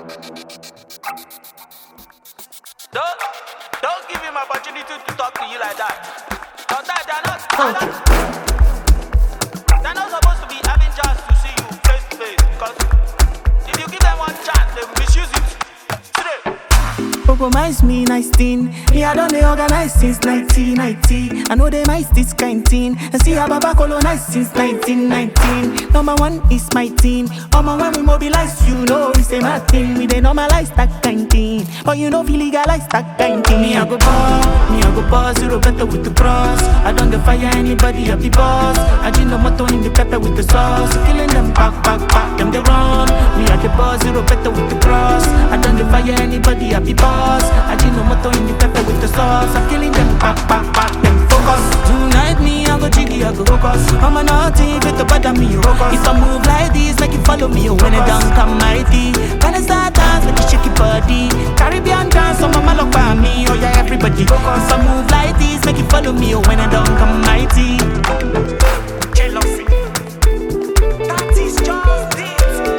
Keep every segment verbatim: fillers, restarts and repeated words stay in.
Don't, don't give him opportunity to talk to you like that. Sometimes they're not, Okay. they're not supposed to be having chance to see you face to face. Because if you give them one chance, they will misuse it. Today. Compromise me, nice thing. Me, I don't organize since nineteen ninety. I know they mice this kind thing. And see how Baba colonized since nineteen nineteen. Number one is my team. Oh man, when we mobilize, you know it's a mad thing. We they normalize that kind thing. But you know, we legalize that kind thing. Me, I go ball, me, I go ball, zero better with the cross. I don't defire anybody, I be boss. I do no motto in the pepper with the sauce. Killing them back, back, back, them they run. Me, I the boss, zero better with the cross. I don't defire anybody, I be boss. I did no motto in the pepper with the sauce. I'm killing them, back, back, back, them focus. Tonight me, I go jiggy, I go focus. I'm a naughty, fit to bother me, focus. If I move like this, make you follow me. When I dance, come mighty. When I start dance, make you shake your body. Caribbean dance, so mama look by me. Oh yeah, everybody focus. If I move like this, make you follow me. When I dance, come mighty. Jealousy. That is just it.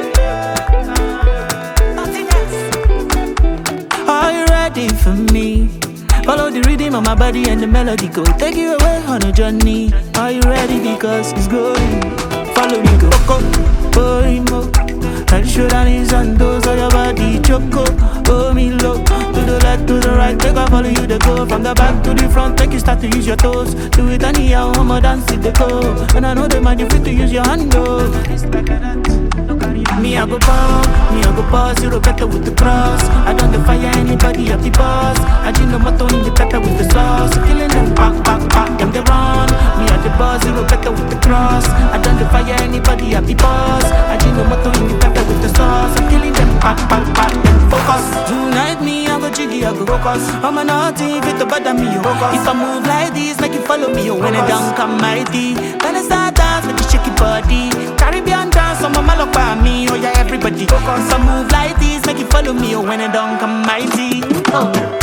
Nothing else. Are you ready for me? Follow the rhythm of my body and the melody go take you away on a journey. Are you ready? Because it's going. Follow me, go Coco, Borimo. Head, shoulder, knees and toes of your body. Choco, oh me low. To the left, to the right, take I follow you, they go. From the back to the front, take you start to use your toes. Do it anyhow, I'ma dance it, they go. And I know they might be free to use your hand, though. Me, I go ball, me, I go ball, zero better with the cross. I don't defire anybody, I be boss. I do no motto in the pepper with the sauce. Killing them, back, back, back, them they run. Me, I the boss, zero better with the cross. I don't defire anybody, I be boss. I do no motto in the pepper with the sauce. I'm killing them, back, back, back, them focus. Tonight me, I go jiggy, I go focus. I'm a naughty, fit to bother me, focus. If I move like this, make you follow me. When I dance, come mighty. When I start dance, make you shake your body. Caribbean dance, so mama look by me. Oh yeah, everybody focus. I move like this, make you follow me. When I done, come mighty. Okay.